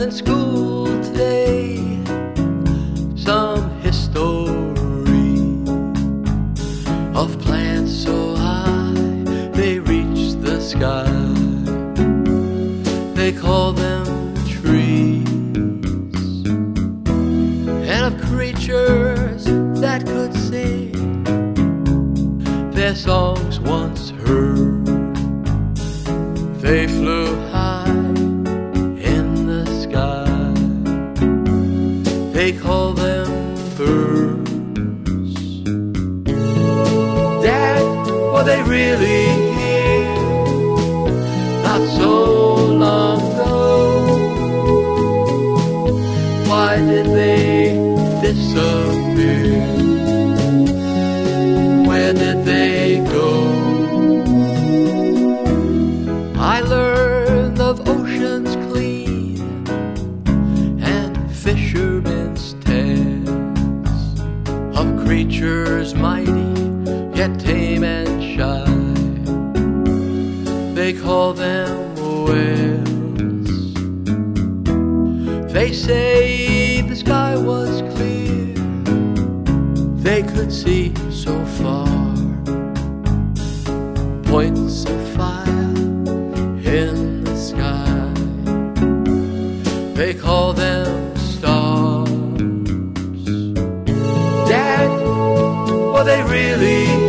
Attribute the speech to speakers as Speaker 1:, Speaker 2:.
Speaker 1: in school today some history of plants so high they reach the sky. They call them trees, and of creatures that could sing their songs once heard. They flew high in the sky. They call them birds. Dad, were they really here not so long ago? Why did they disappear? Where did they go? I learned of oceans clean and fishermen's tales, of creatures mighty yet tame and shy. They call them whales. They say the sky was clear, they could see so far, points of fire in the sky. They call them stars. Dad, were they really